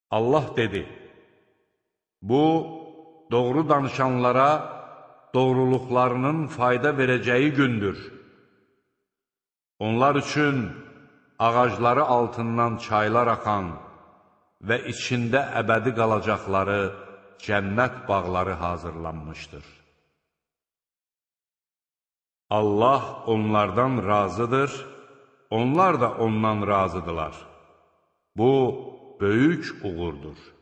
Allah dedi, bu, doğru danışanlara doğruluqlarının fayda verəcəyi gündür. Onlar üçün ağacları altından çaylar axan və içində əbədi qalacaqları cənnət bağları hazırlanmışdır. Allah onlardan razıdır, onlar da ondan razıdırlar. Bu, böyük uğurdur.